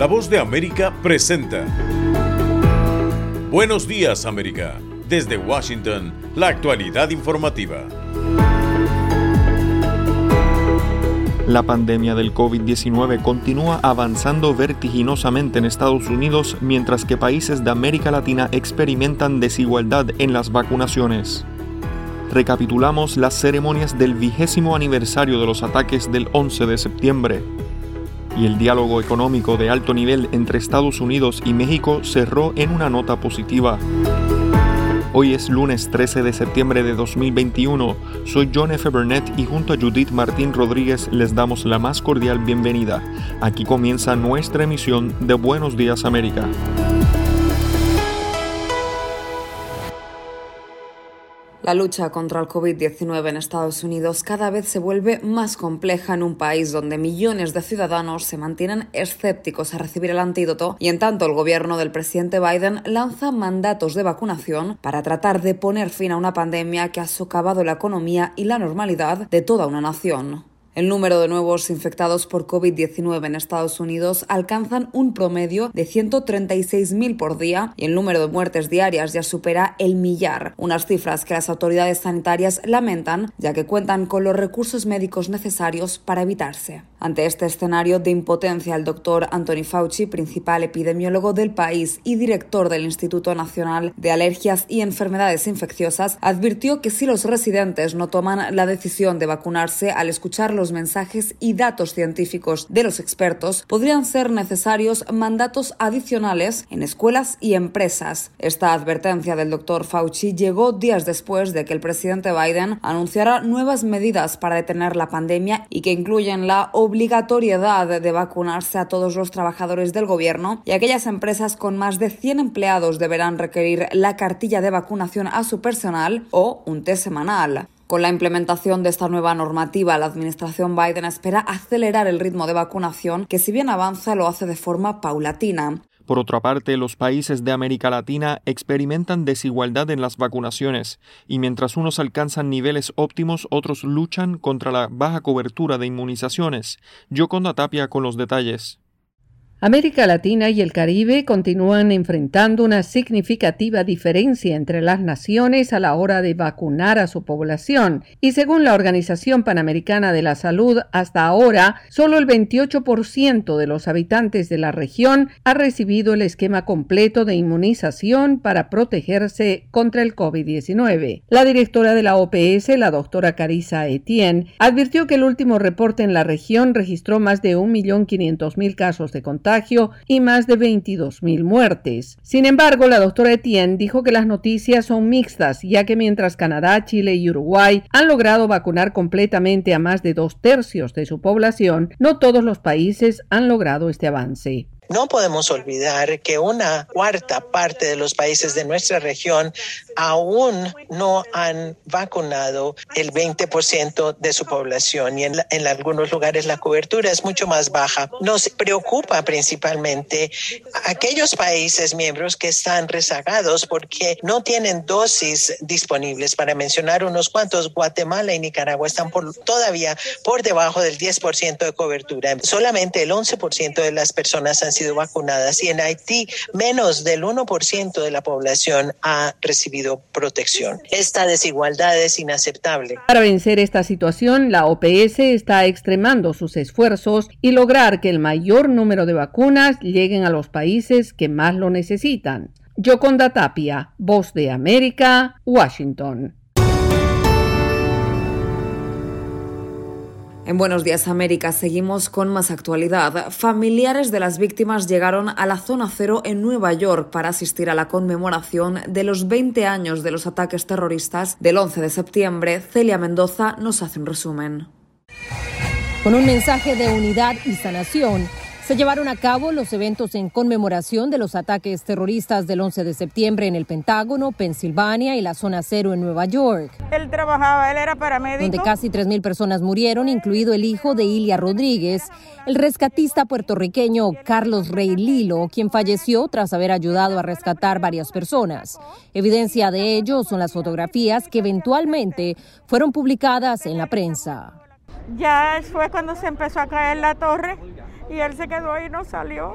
La Voz de América presenta Buenos Días, América. Desde Washington, la actualidad informativa. La pandemia del COVID-19 continúa avanzando vertiginosamente en Estados Unidos, mientras que países de América Latina experimentan desigualdad en las vacunaciones. Recapitulamos las ceremonias del 20º aniversario de los ataques del 11 de septiembre. Y el diálogo económico de alto nivel entre Estados Unidos y México cerró en una nota positiva. Hoy es lunes 13 de septiembre de 2021. Soy John F. Burnett y junto a Judith Martín Rodríguez les damos la más cordial bienvenida. Aquí comienza nuestra emisión de Buenos Días, América. La lucha contra el COVID-19 en Estados Unidos cada vez se vuelve más compleja en un país donde millones de ciudadanos se mantienen escépticos a recibir el antídoto y en tanto el gobierno del presidente Biden lanza mandatos de vacunación para tratar de poner fin a una pandemia que ha socavado la economía y la normalidad de toda una nación. El número de nuevos infectados por COVID-19 en Estados Unidos alcanzan un promedio de 136.000 por día y el número de muertes diarias ya supera el millar, unas cifras que las autoridades sanitarias lamentan ya que cuentan con los recursos médicos necesarios para evitarse. Ante este escenario de impotencia, el doctor Anthony Fauci, principal epidemiólogo del país y director del Instituto Nacional de Alergias y Enfermedades Infecciosas, advirtió que si los residentes no toman la decisión de vacunarse al escuchar los mensajes y datos científicos de los expertos, podrían ser necesarios mandatos adicionales en escuelas y empresas. Esta advertencia del doctor Fauci llegó días después de que el presidente Biden anunciara nuevas medidas para detener la pandemia y que incluyen la obligatoriedad de vacunarse a todos los trabajadores del gobierno y aquellas empresas con más de 100 empleados deberán requerir la cartilla de vacunación a su personal o un test semanal. Con la implementación de esta nueva normativa, la administración Biden espera acelerar el ritmo de vacunación, que si bien avanza, lo hace de forma paulatina. Por otra parte, los países de América Latina experimentan desigualdad en las vacunaciones, y mientras unos alcanzan niveles óptimos, otros luchan contra la baja cobertura de inmunizaciones. Yoconda Tapia con los detalles. América Latina y el Caribe continúan enfrentando una significativa diferencia entre las naciones a la hora de vacunar a su población, y según la Organización Panamericana de la Salud, hasta ahora solo el 28% de los habitantes de la región ha recibido el esquema completo de inmunización para protegerse contra el COVID-19. La directora de la OPS, la doctora Carissa Etienne, advirtió que el último reporte en la región registró más de 1.500.000 casos de contagio y más de 22.000 muertes. Sin embargo, la doctora Etienne dijo que las noticias son mixtas, ya que mientras Canadá, Chile y Uruguay han logrado vacunar completamente a más de 2/3 de su población, no todos los países han logrado este avance. No podemos olvidar que una cuarta parte de los países de nuestra región aún no han vacunado el 20% de su población y en algunos lugares la cobertura es mucho más baja. Nos preocupa principalmente aquellos países miembros que están rezagados porque no tienen dosis disponibles. Para mencionar unos cuantos, Guatemala y Nicaragua están todavía por debajo del 10% de cobertura. Solamente el 11% de las personas han sido vacunadas y en Haití menos del 1% de la población ha recibido protección. Esta desigualdad es inaceptable. Para vencer esta situación, la OPS está extremando sus esfuerzos y lograr que el mayor número de vacunas lleguen a los países que más lo necesitan. Yoconda Tapia, Voz de América, Washington. En Buenos Días América seguimos con más actualidad. Familiares de las víctimas llegaron a la Zona Cero en Nueva York para asistir a la conmemoración de los 20 años de los ataques terroristas del 11 de septiembre. Celia Mendoza nos hace un resumen. Con un mensaje de unidad y sanación, se llevaron a cabo los eventos en conmemoración de los ataques terroristas del 11 de septiembre en el Pentágono, Pensilvania y la Zona Cero en Nueva York. Él era paramédico. Donde casi 3.000 personas murieron, incluido el hijo de Ilia Rodríguez, el rescatista puertorriqueño Carlos Rey Lilo, quien falleció tras haber ayudado a rescatar varias personas. Evidencia de ello son las fotografías que eventualmente fueron publicadas en la prensa. Ya fue cuando se empezó a caer la torre y él se quedó ahí y no salió.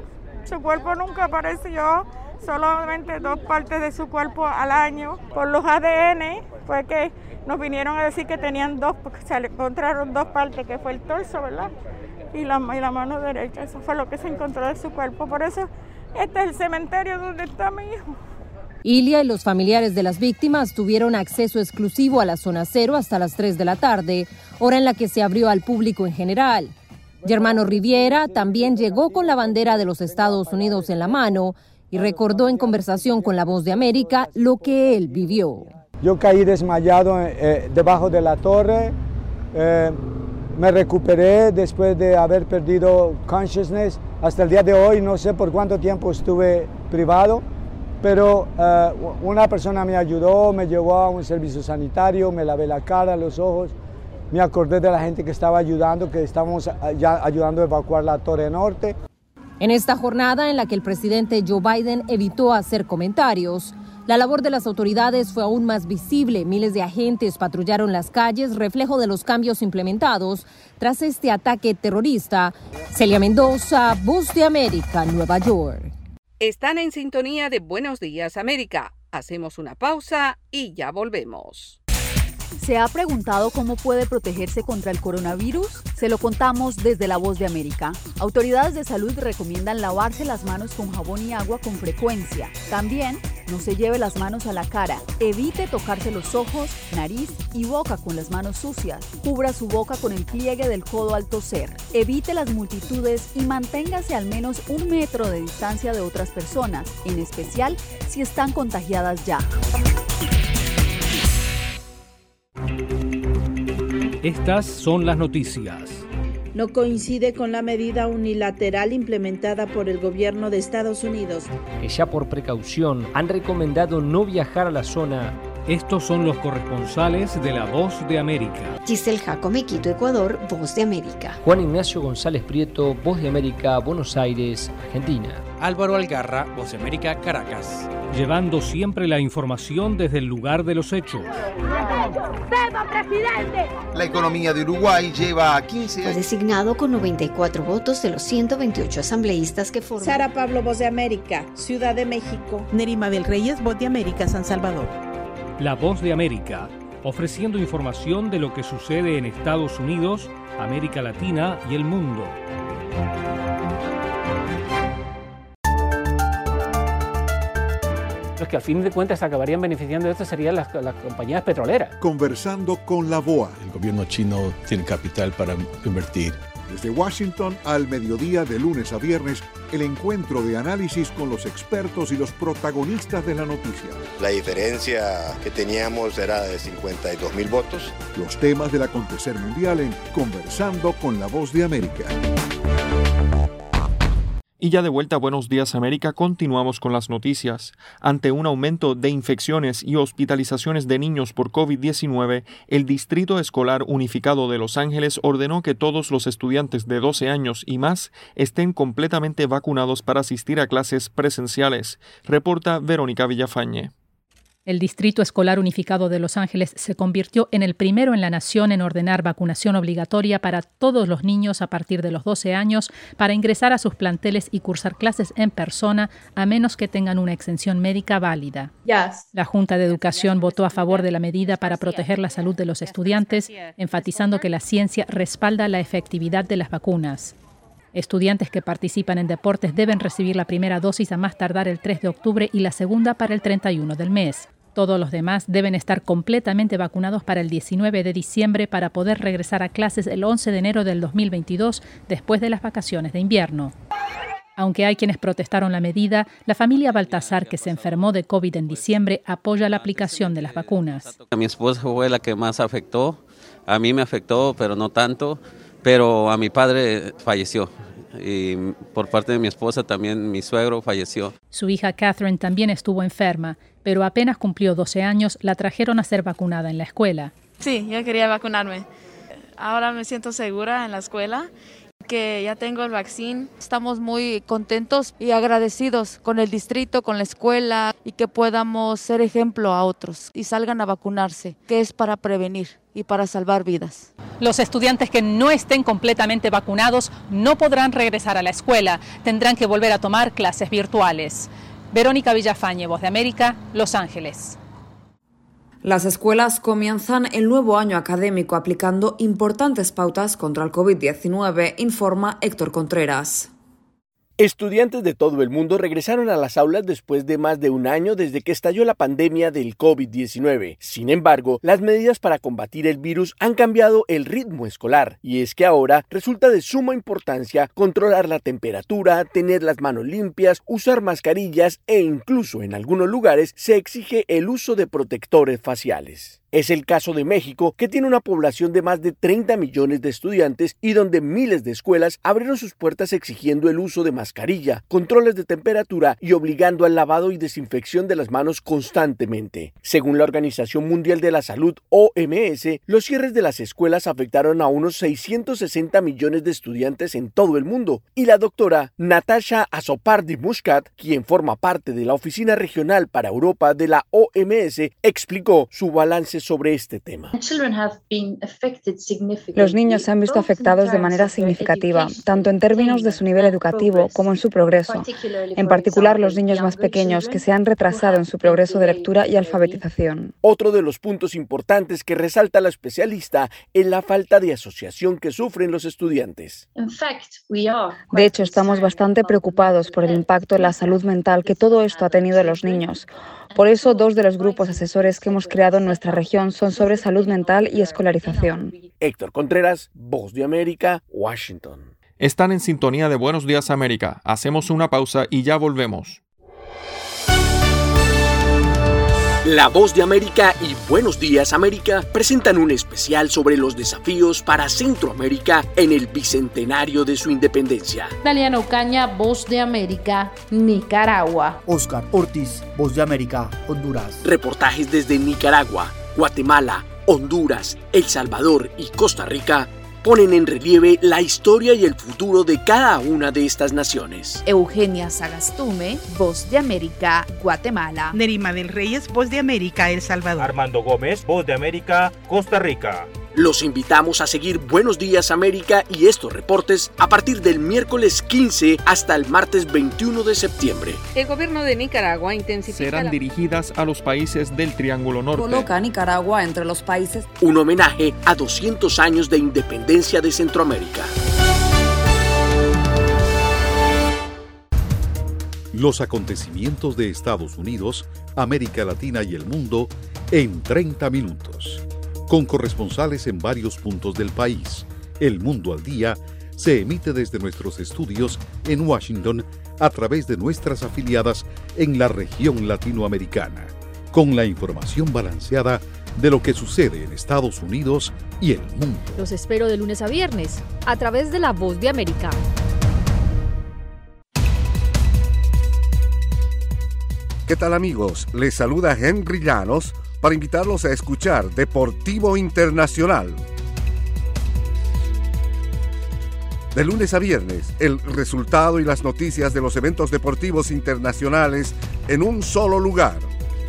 Su cuerpo nunca apareció, solamente 2 partes de su cuerpo al año. Por los ADN fue que nos vinieron a decir que tenían 2, porque se le encontraron 2 partes, que fue el torso, ¿verdad? Y la mano derecha. Eso fue lo que se encontró de su cuerpo. Por eso este es el cementerio donde está mi hijo. Ilia y los familiares de las víctimas tuvieron acceso exclusivo a la zona cero hasta las 3 de la tarde, hora en la que se abrió al público en general. Germano Riviera también llegó con la bandera de los Estados Unidos en la mano y recordó en conversación con La Voz de América lo que él vivió. Yo caí desmayado debajo de la torre, me recuperé después de haber perdido consciousness. Hasta el día de hoy no sé por cuánto tiempo estuve privado, pero una persona me ayudó, me llevó a un servicio sanitario, me lavé la cara, los ojos, me acordé de la gente que estaba ayudando, que estábamos ya ayudando a evacuar la Torre Norte. En esta jornada en la que el presidente Joe Biden evitó hacer comentarios, la labor de las autoridades fue aún más visible. Miles de agentes patrullaron las calles, reflejo de los cambios implementados tras este ataque terrorista. Celia Mendoza, Voz de América, Nueva York. Están en sintonía de Buenos Días América. Hacemos una pausa y ya volvemos. ¿Se ha preguntado cómo puede protegerse contra el coronavirus? Se lo contamos desde La Voz de América. Autoridades de salud recomiendan lavarse las manos con jabón y agua con frecuencia. También, no se lleve las manos a la cara. Evite tocarse los ojos, nariz y boca con las manos sucias. Cubra su boca con el pliegue del codo al toser. Evite las multitudes y manténgase al menos 1 metro de distancia de otras personas, en especial si están contagiadas ya. Estas son las noticias. No coincide con la medida unilateral implementada por el gobierno de Estados Unidos, que ya por precaución han recomendado no viajar a la zona. Estos son los corresponsales de La Voz de América. Giselle Jacome, Quito, Ecuador, Voz de América. Juan Ignacio González Prieto, Voz de América, Buenos Aires, Argentina. Álvaro Algarra, Voz de América, Caracas. Llevando siempre la información desde el lugar de los hechos. La economía de Uruguay lleva a 15 años. Fue designado con 94 votos de los 128 asambleístas que forman. Sara Pablo, Voz de América, Ciudad de México. Nerima del Reyes, Voz de América, San Salvador. La Voz de América, ofreciendo información de lo que sucede en Estados Unidos, América Latina y el mundo. Los que al fin de cuentas acabarían beneficiando de esto serían las compañías petroleras. Conversando con la VOA. El gobierno chino tiene capital para invertir. Desde Washington al mediodía de lunes a viernes, el encuentro de análisis con los expertos y los protagonistas de la noticia. La diferencia que teníamos era de 52.000 votos. Los temas del acontecer mundial en Conversando con la Voz de América. Y ya de vuelta a Buenos Días América, continuamos con las noticias. Ante un aumento de infecciones y hospitalizaciones de niños por COVID-19, el Distrito Escolar Unificado de Los Ángeles ordenó que todos los estudiantes de 12 años y más estén completamente vacunados para asistir a clases presenciales, reporta Verónica Villafañe. El Distrito Escolar Unificado de Los Ángeles se convirtió en el primero en la nación en ordenar vacunación obligatoria para todos los niños a partir de los 12 años para ingresar a sus planteles y cursar clases en persona, a menos que tengan una exención médica válida. La Junta de Educación votó a favor de la medida para proteger la salud de los estudiantes, enfatizando que la ciencia respalda la efectividad de las vacunas. Estudiantes que participan en deportes deben recibir la primera dosis a más tardar el 3 de octubre y la segunda para el 31 del mes. Todos los demás deben estar completamente vacunados para el 19 de diciembre para poder regresar a clases el 11 de enero del 2022 después de las vacaciones de invierno. Aunque hay quienes protestaron la medida, la familia Baltasar, que se enfermó de COVID en diciembre, apoya la aplicación de las vacunas. Mi esposa fue la que más afectó. A mí me afectó, pero no tanto. Pero a mi padre falleció. Y por parte de mi esposa también mi suegro falleció. Su hija Catherine también estuvo enferma, pero apenas cumplió 12 años, la trajeron a ser vacunada en la escuela. Sí, yo quería vacunarme. Ahora me siento segura en la escuela. que ya tengo el vaccín. Estamos muy contentos y agradecidos con el distrito, con la escuela y que podamos ser ejemplo a otros y salgan a vacunarse, que es para prevenir y para salvar vidas. Los estudiantes que no estén completamente vacunados no podrán regresar a la escuela, tendrán que volver a tomar clases virtuales. Verónica Villafañe, Voz de América, Los Ángeles. Las escuelas comienzan el nuevo año académico aplicando importantes pautas contra el COVID-19, informa Héctor Contreras. Estudiantes de todo el mundo regresaron a las aulas después de más de un año desde que estalló la pandemia del COVID-19. Sin embargo, las medidas para combatir el virus han cambiado el ritmo escolar, y es que ahora resulta de suma importancia controlar la temperatura, tener las manos limpias, usar mascarillas e incluso en algunos lugares se exige el uso de protectores faciales. Es el caso de México, que tiene una población de más de 30 millones de estudiantes y donde miles de escuelas abrieron sus puertas exigiendo el uso de mascarilla, controles de temperatura y obligando al lavado y desinfección de las manos constantemente. Según la Organización Mundial de la Salud, OMS, los cierres de las escuelas afectaron a unos 660 millones de estudiantes en todo el mundo, y la doctora Natasha Azopardi-Muscat, quien forma parte de la Oficina Regional para Europa de la OMS, explicó su balance sobre este tema. Los niños se han visto afectados de manera significativa, tanto en términos de su nivel educativo como en su progreso. En particular, los niños más pequeños que se han retrasado en su progreso de lectura y alfabetización. Otro de los puntos importantes que resalta la especialista es la falta de asociación que sufren los estudiantes. De hecho, estamos bastante preocupados por el impacto en la salud mental que todo esto ha tenido en los niños. Por eso, 2 de los grupos asesores que hemos creado en nuestra región son sobre salud mental y escolarización. Héctor Contreras, Voz de América, Washington. Están en sintonía de Buenos Días América. Hacemos una pausa y ya volvemos. La Voz de América y Buenos Días América presentan un especial sobre los desafíos para Centroamérica en el bicentenario de su independencia. Daliana Ocaña, Voz de América, Nicaragua. Oscar Ortiz, Voz de América, Honduras. Reportajes desde Nicaragua, Guatemala, Honduras, El Salvador y Costa Rica ponen en relieve la historia y el futuro de cada una de estas naciones. Eugenia Sagastume, Voz de América, Guatemala. Nerima del Reyes, Voz de América, El Salvador. Armando Gómez, Voz de América, Costa Rica. Los invitamos a seguir Buenos Días América y estos reportes a partir del miércoles 15 hasta el martes 21 de septiembre. El gobierno de Nicaragua intensifica... Serán dirigidas a los países del Triángulo Norte. Coloca a Nicaragua entre los países... Un homenaje a 200 años de independencia de Centroamérica. Los acontecimientos de Estados Unidos, América Latina y el mundo en 30 minutos. Con corresponsales en varios puntos del país. El Mundo al Día se emite desde nuestros estudios en Washington a través de nuestras afiliadas en la región latinoamericana, con la información balanceada de lo que sucede en Estados Unidos y el mundo. Los espero de lunes a viernes a través de La Voz de América. ¿Qué tal, amigos? Les saluda Henry Llanos para invitarlos a escuchar Deportivo Internacional. De lunes a viernes, el resultado y las noticias de los eventos deportivos internacionales en un solo lugar.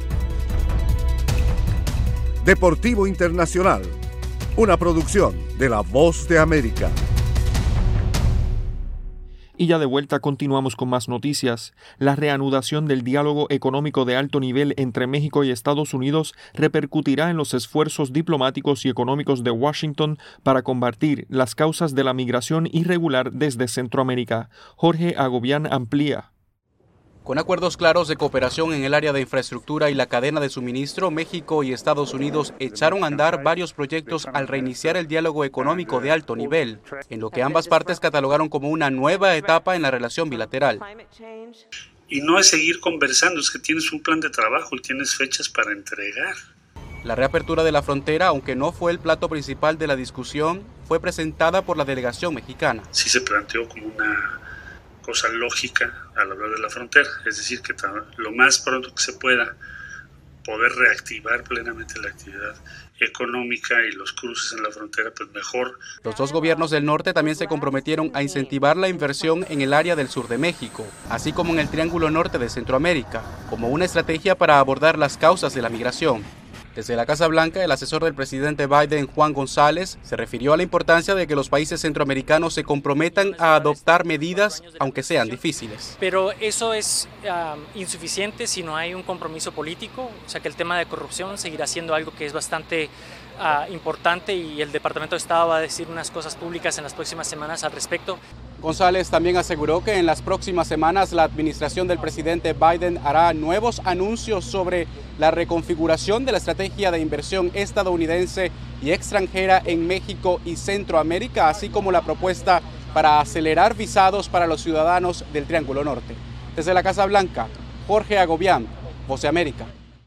Deportivo Internacional, una producción de La Voz de América. Y ya de vuelta continuamos con más noticias. La reanudación del diálogo económico de alto nivel entre México y Estados Unidos repercutirá en los esfuerzos diplomáticos y económicos de Washington para combatir las causas de la migración irregular desde Centroamérica. Jorge Agobián amplía. Con acuerdos claros de cooperación en el área de infraestructura y la cadena de suministro, México y Estados Unidos echaron a andar varios proyectos al reiniciar el diálogo económico de alto nivel, en lo que ambas partes catalogaron como una nueva etapa en la relación bilateral. Y no es seguir conversando, es que tienes un plan de trabajo y tienes fechas para entregar. La reapertura de la frontera, aunque no fue el plato principal de la discusión, fue presentada por la delegación mexicana. Sí se planteó como una cosa lógica al hablar de la frontera, es decir, que lo más pronto que se pueda poder reactivar plenamente la actividad económica y los cruces en la frontera, pues mejor. Los dos gobiernos del norte también se comprometieron a incentivar la inversión en el área del sur de México, así como en el Triángulo Norte de Centroamérica, como una estrategia para abordar las causas de la migración. Desde la Casa Blanca, el asesor del presidente Biden, Juan González, se refirió a la importancia de que los países centroamericanos se comprometan a adoptar medidas, aunque sean difíciles. Pero eso es insuficiente si no hay un compromiso político, o sea que el tema de corrupción seguirá siendo algo que es bastante importante y el Departamento de Estado va a decir unas cosas públicas en las próximas semanas al respecto. González también aseguró que en las próximas semanas la administración del presidente Biden hará nuevos anuncios sobre la reconfiguración de la estrategia de inversión estadounidense y extranjera en México y Centroamérica, así como la propuesta para acelerar visados para los ciudadanos del Triángulo Norte. Desde la Casa Blanca, Jorge Agobián, Voz de América.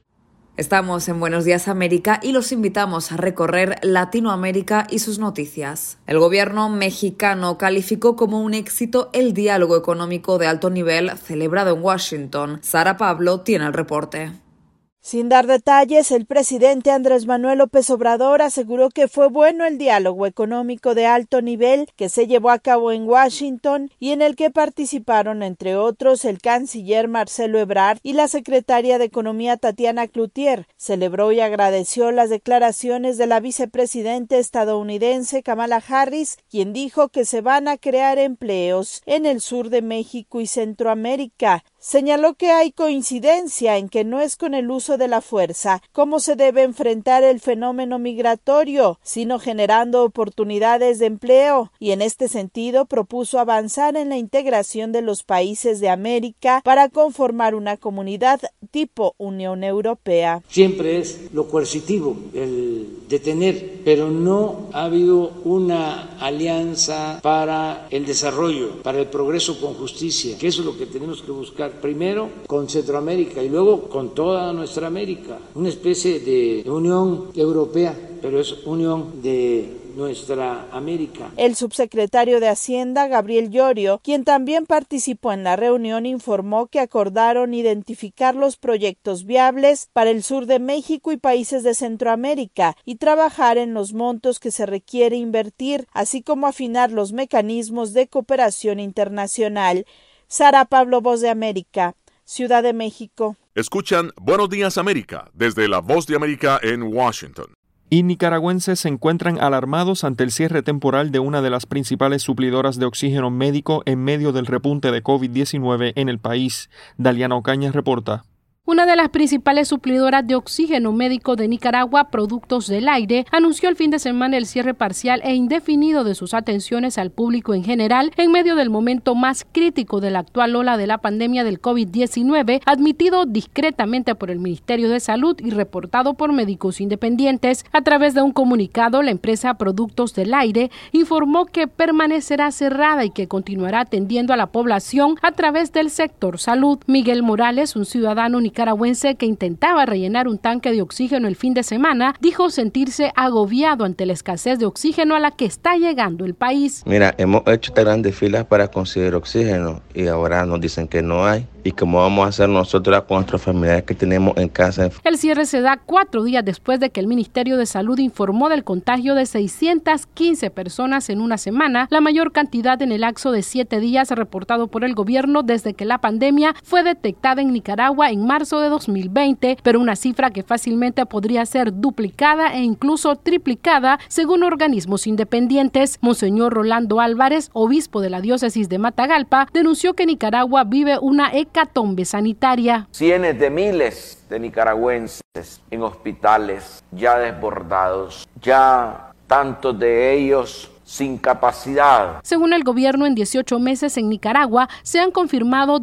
Estamos en Buenos Días América y los invitamos a recorrer Latinoamérica y sus noticias. El gobierno mexicano calificó como un éxito el diálogo económico de alto nivel celebrado en Washington. Sara Pablo tiene el reporte. Sin dar detalles, el presidente Andrés Manuel López Obrador aseguró que fue bueno el diálogo económico de alto nivel que se llevó a cabo en Washington y en el que participaron, entre otros, el canciller Marcelo Ebrard y la secretaria de Economía Tatiana Cloutier. Celebró y agradeció las declaraciones de la vicepresidenta estadounidense Kamala Harris, quien dijo que se van a crear empleos en el sur de México y Centroamérica. Señaló que hay coincidencia en que no es con el uso de la fuerza cómo se debe enfrentar el fenómeno migratorio, sino generando oportunidades de empleo, y en este sentido propuso avanzar en la integración de los países de América para conformar una comunidad tipo Unión Europea. Siempre es lo coercitivo, el detener, pero no ha habido una alianza para el desarrollo, para el progreso con justicia, que eso es lo que tenemos que buscar. Primero con Centroamérica y luego con toda nuestra América, una especie de Unión Europea, pero es unión de nuestra América. El subsecretario de Hacienda, Gabriel Llorio, quien también participó en la reunión, informó que acordaron identificar los proyectos viables para el sur de México y países de Centroamérica y trabajar en los montos que se requiere invertir, así como afinar los mecanismos de cooperación internacional. Sara Pablo, Voz de América, Ciudad de México. Escuchan Buenos Días América desde la Voz de América en Washington. Y nicaragüenses se encuentran alarmados ante el cierre temporal de una de las principales suplidoras de oxígeno médico en medio del repunte de COVID-19 en el país. Daliana Ocaña reporta. Una de las principales suplidoras de oxígeno médico de Nicaragua, Productos del Aire, anunció el fin de semana el cierre parcial e indefinido de sus atenciones al público en general en medio del momento más crítico de la actual ola de la pandemia del COVID-19, admitido discretamente por el Ministerio de Salud y reportado por médicos independientes. A través de un comunicado, la empresa Productos del Aire informó que permanecerá cerrada y que continuará atendiendo a la población a través del sector salud. Miguel Morales, un ciudadano nicaragüense que intentaba rellenar un tanque de oxígeno el fin de semana, dijo sentirse agobiado ante la escasez de oxígeno a la que está llegando el país. Mira, hemos hecho estas grandes filas para conseguir oxígeno y ahora nos dicen que no hay. ¿Y cómo vamos a hacer nosotros con nuestros familiares que tenemos en casa? El cierre se da 4 días después de que el Ministerio de Salud informó del contagio de 615 personas en una semana, la mayor cantidad en el lapso de 7 días reportado por el gobierno desde que la pandemia fue detectada en Nicaragua en marzo de 2020, pero una cifra que fácilmente podría ser duplicada e incluso triplicada según organismos independientes. Monseñor Rolando Álvarez, obispo de la diócesis de Matagalpa, denunció que Nicaragua vive una hecatombe sanitaria. Cientos de miles de nicaragüenses en hospitales ya desbordados, ya tantos de ellos sin capacidad. Según el gobierno, en 18 meses en Nicaragua se han confirmado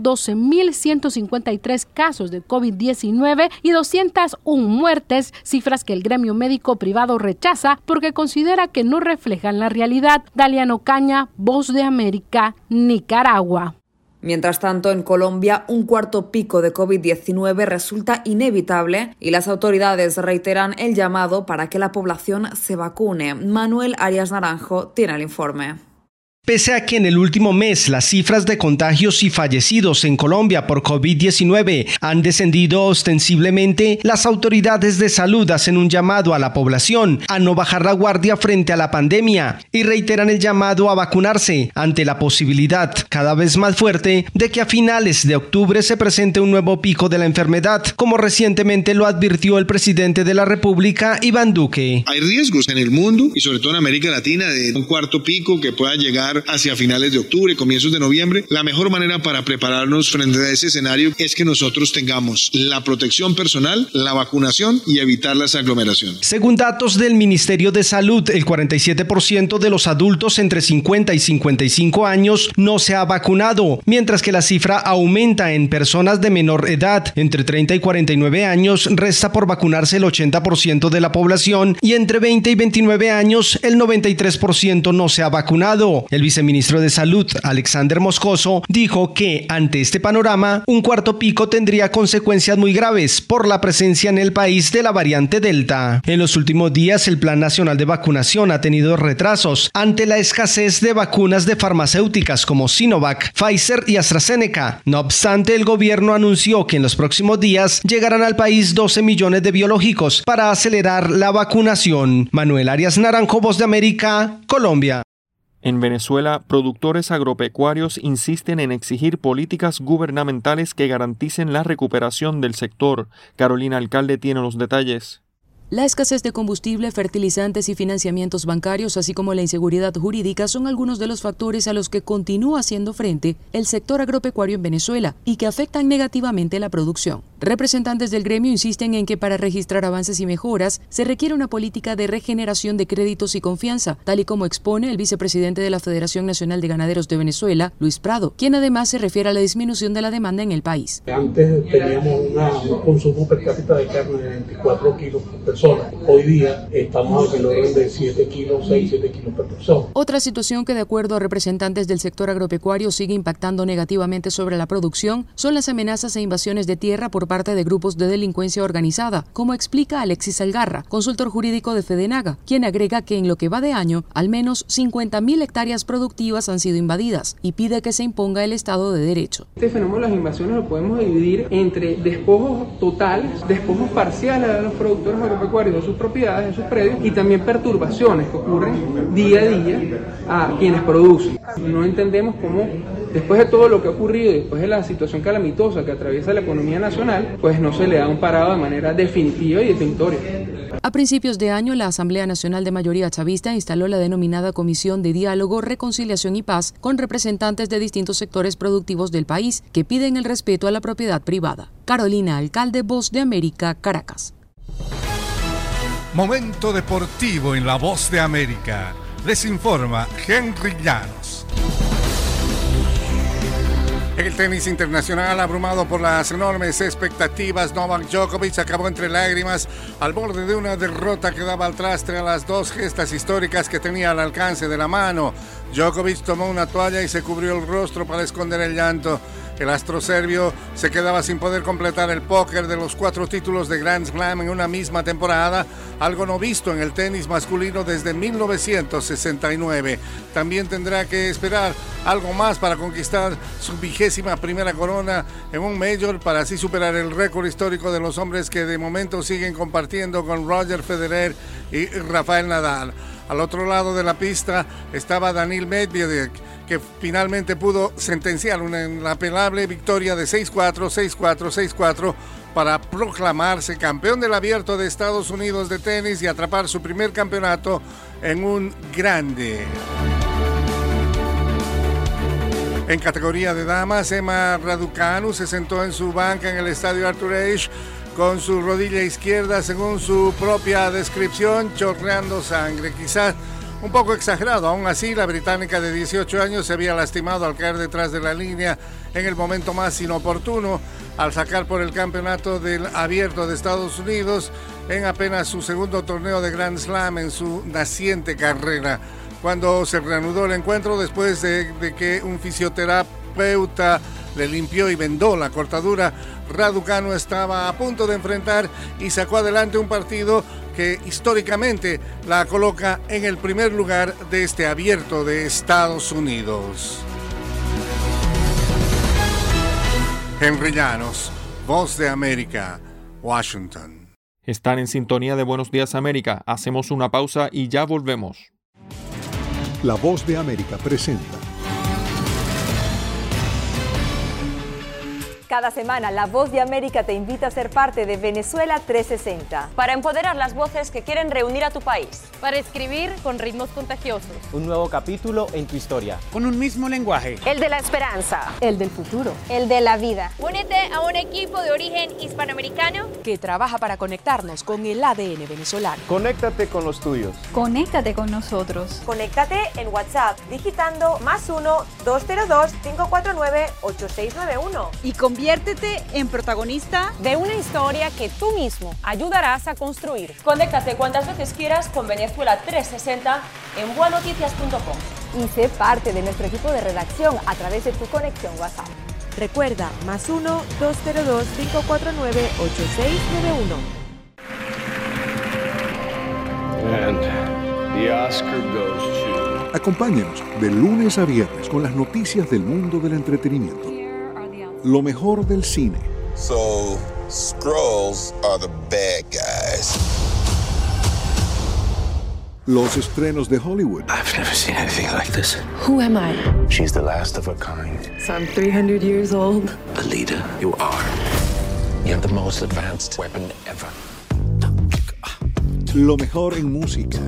12.153 casos de COVID-19 y 201 muertes, cifras que el gremio médico privado rechaza porque considera que no reflejan la realidad. Daliana Ocaña, Voz de América, Nicaragua. Mientras tanto, en Colombia, un cuarto pico de COVID-19 resulta inevitable y las autoridades reiteran el llamado para que la población se vacune. Manuel Arias Naranjo tiene el informe. Pese a que en el último mes las cifras de contagios y fallecidos en Colombia por COVID-19 han descendido ostensiblemente, las autoridades de salud hacen un llamado a la población a no bajar la guardia frente a la pandemia y reiteran el llamado a vacunarse ante la posibilidad cada vez más fuerte de que a finales de octubre se presente un nuevo pico de la enfermedad, como recientemente lo advirtió el presidente de la República, Iván Duque. Hay riesgos en el mundo y sobre todo en América Latina de un cuarto pico que pueda llegar hacia finales de octubre, comienzos de noviembre. La mejor manera para prepararnos frente a ese escenario es que nosotros tengamos la protección personal, la vacunación y evitar las aglomeraciones. Según datos del Ministerio de Salud, el 47% de los adultos entre 50 y 55 años no se ha vacunado, mientras que la cifra aumenta en personas de menor edad. Entre 30 y 49 años resta por vacunarse el 80% de la población y entre 20 y 29 años el 93% no se ha vacunado. El viceministro de Salud, Alexander Moscoso, dijo que ante este panorama, un cuarto pico tendría consecuencias muy graves por la presencia en el país de la variante Delta. En los últimos días, el Plan Nacional de Vacunación ha tenido retrasos ante la escasez de vacunas de farmacéuticas como Sinovac, Pfizer y AstraZeneca. No obstante, el gobierno anunció que en los próximos días llegarán al país 12 millones de biológicos para acelerar la vacunación. Manuel Arias Naranjo, Voz de América, Colombia. En Venezuela, productores agropecuarios insisten en exigir políticas gubernamentales que garanticen la recuperación del sector. Carolina Alcalde tiene los detalles. La escasez de combustible, fertilizantes y financiamientos bancarios, así como la inseguridad jurídica, son algunos de los factores a los que continúa haciendo frente el sector agropecuario en Venezuela y que afectan negativamente la producción. Representantes del gremio insisten en que para registrar avances y mejoras se requiere una política de regeneración de créditos y confianza, tal y como expone el vicepresidente de la Federación Nacional de Ganaderos de Venezuela, Luis Prado, quien además se refiere a la disminución de la demanda en el país. Antes teníamos un consumo per cápita de carne de 24 kilos por persona. Hoy día estamos al orden de 7 kilos, 6-7 kilos por persona. Otra situación que, de acuerdo a representantes del sector agropecuario, sigue impactando negativamente sobre la producción son las amenazas e invasiones de tierra por parte de grupos de delincuencia organizada, como explica Alexis Algarra, consultor jurídico de Fedenaga, quien agrega que en lo que va de año, al menos 50.000 hectáreas productivas han sido invadidas y pide que se imponga el Estado de Derecho. Este fenómeno de las invasiones lo podemos dividir entre despojos totales, despojos parciales a los productores agropecuarios de sus propiedades, de sus predios, y también perturbaciones que ocurren día a día a quienes producen. No entendemos cómo, después de todo lo que ha ocurrido, después de la situación calamitosa que atraviesa la economía nacional, pues no se le da un parado de manera definitiva y definitoria. A principios de año, la Asamblea Nacional de Mayoría Chavista instaló la denominada Comisión de Diálogo, Reconciliación y Paz con representantes de distintos sectores productivos del país que piden el respeto a la propiedad privada. Carolina Alcalde, Voz de América, Caracas. Momento deportivo en La Voz de América. Les informa Henry Llanos. En el tenis internacional, abrumado por las enormes expectativas, Novak Djokovic acabó entre lágrimas al borde de una derrota que daba al traste a las dos gestas históricas que tenía al alcance de la mano. Djokovic tomó una toalla y se cubrió el rostro para esconder el llanto. El astro serbio se quedaba sin poder completar el póker de los 4 títulos de Grand Slam en una misma temporada, algo no visto en el tenis masculino desde 1969. También tendrá que esperar algo más para conquistar su 21ª corona en un Major, para así superar el récord histórico de los hombres que de momento siguen compartiendo con Roger Federer y Rafael Nadal. Al otro lado de la pista estaba Daniil Medvedev, que finalmente pudo sentenciar una inapelable victoria de 6-4, 6-4, 6-4 para proclamarse campeón del Abierto de Estados Unidos de tenis y atrapar su primer campeonato en un grande. En categoría de damas, Emma Raducanu se sentó en su banca en el estadio Arthur Ashe con su rodilla izquierda, según su propia descripción, chorreando sangre. Quizás un poco exagerado, aún así la británica de 18 años se había lastimado al caer detrás de la línea en el momento más inoportuno, al sacar por el campeonato del Abierto de Estados Unidos en apenas su segundo torneo de Grand Slam en su naciente carrera. Cuando se reanudó el encuentro después de que un fisioterapeuta le limpió y vendó la cortadura, Raducanu estaba a punto de enfrentar y sacó adelante un partido que históricamente la coloca en el primer lugar de este abierto de Estados Unidos. Henry Llanos, Voz de América, Washington. Están en sintonía de Buenos Días América. Hacemos una pausa y ya volvemos. La Voz de América presenta. Cada semana, La Voz de América te invita a ser parte de Venezuela 360. Para empoderar las voces que quieren reunir a tu país. Para escribir con ritmos contagiosos. Un nuevo capítulo en tu historia. Con un mismo lenguaje. El de la esperanza. El del futuro. El de la vida. Únete a un equipo de origen hispanoamericano que trabaja para conectarnos con el ADN venezolano. Conéctate con los tuyos. Conéctate con nosotros. Conéctate en WhatsApp digitando +1-202-549-8691. Y conviértete en protagonista de una historia que tú mismo ayudarás a construir. Conéctate cuantas veces quieras con Venezuela 360 en buenoticias.com. Y sé parte de nuestro equipo de redacción a través de tu conexión WhatsApp. Recuerda, +1-202-549-8691. And the Oscar goes to... Acompáñenos de lunes a viernes con las noticias del mundo del entretenimiento. Lo mejor del cine. So, Skrulls are the bad guys. Los estrenos de Hollywood. I've never seen anything like this. Who am I? She's the last of her kind. So I'm 300 years old. Alita, you are. You have the most advanced weapon ever. Lo mejor en música.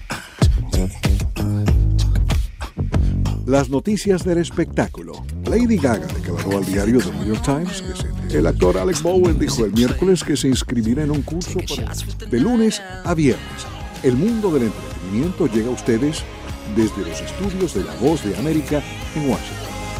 Las noticias del espectáculo. Lady Gaga declaró al diario The New York Times que el actor Alec Baldwin dijo el miércoles que se inscribirá en un curso de lunes a viernes. El mundo del entretenimiento llega a ustedes desde los estudios de La Voz de América en Washington.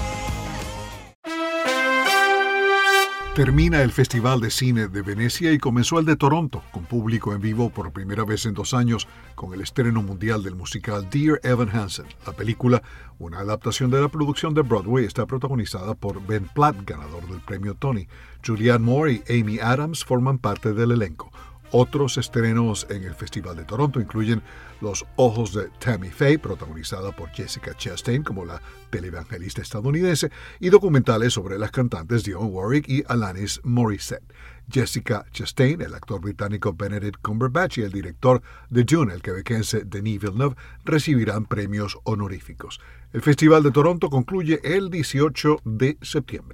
Termina el Festival de Cine de Venecia y comenzó el de Toronto, con público en vivo por primera vez en 2 años, con el estreno mundial del musical Dear Evan Hansen. La película, una adaptación de la producción de Broadway, está protagonizada por Ben Platt, ganador del premio Tony. Julianne Moore y Amy Adams forman parte del elenco. Otros estrenos en el Festival de Toronto incluyen Los ojos de Tammy Faye, protagonizada por Jessica Chastain como la televangelista estadounidense, y documentales sobre las cantantes Dionne Warwick y Alanis Morissette. Jessica Chastain, el actor británico Benedict Cumberbatch y el director de Dune, el quebequense Denis Villeneuve, recibirán premios honoríficos. El Festival de Toronto concluye el 18 de septiembre.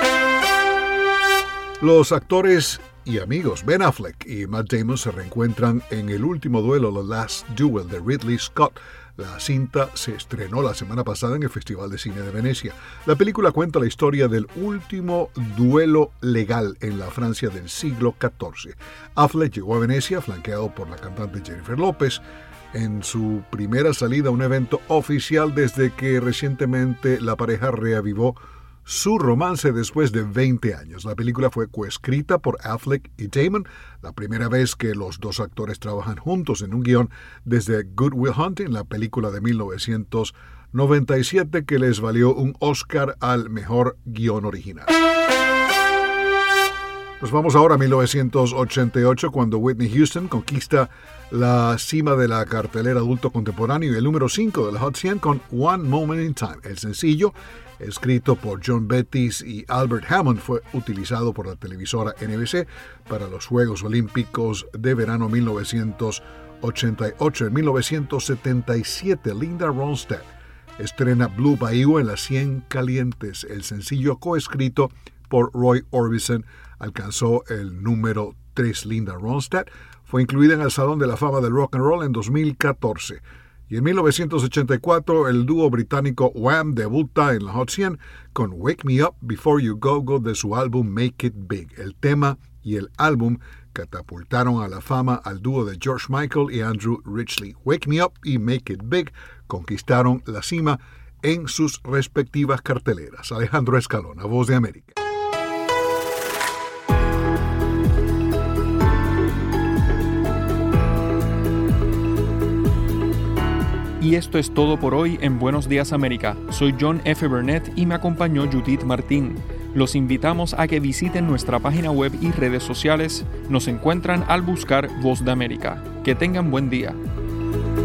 Los actores y amigos Ben Affleck y Matt Damon se reencuentran en el último duelo, The Last Duel, de Ridley Scott. La cinta se estrenó la semana pasada en el Festival de Cine de Venecia. La película cuenta la historia del último duelo legal en la Francia del siglo XIV. Affleck llegó a Venecia flanqueado por la cantante Jennifer López en su primera salida a un evento oficial desde que recientemente la pareja reavivó su romance después de 20 años. La película fue coescrita por Affleck y Damon, la primera vez que los dos actores trabajan juntos en un guión desde Good Will Hunting, la película de 1997 que les valió un Oscar al mejor guión original. Nos vamos ahora a 1988, cuando Whitney Houston conquista la cima de la cartelera adulto contemporáneo y el número 5 de la Hot 100 con One Moment in Time. El sencillo, escrito por John Bettis y Albert Hammond, fue utilizado por la televisora NBC para los Juegos Olímpicos de verano 1988. En 1977, Linda Ronstadt estrena Blue Bayou en las 100 calientes. El sencillo, coescrito por Roy Orbison, alcanzó el número 3. Linda Ronstadt fue incluida en el Salón de la Fama del Rock and Roll en 2014. Y en 1984, el dúo británico Wham debuta en la Hot 100 con Wake Me Up Before You Go Go de su álbum Make It Big. El tema y el álbum catapultaron a la fama al dúo de George Michael y Andrew Ridgeley. Wake Me Up y Make It Big conquistaron la cima en sus respectivas carteleras. Alejandro Escalona, Voz de América. Y esto es todo por hoy en Buenos Días América. Soy John F. Burnett y me acompañó Judith Martín. Los invitamos a que visiten nuestra página web y redes sociales. Nos encuentran al buscar Voz de América. Que tengan buen día.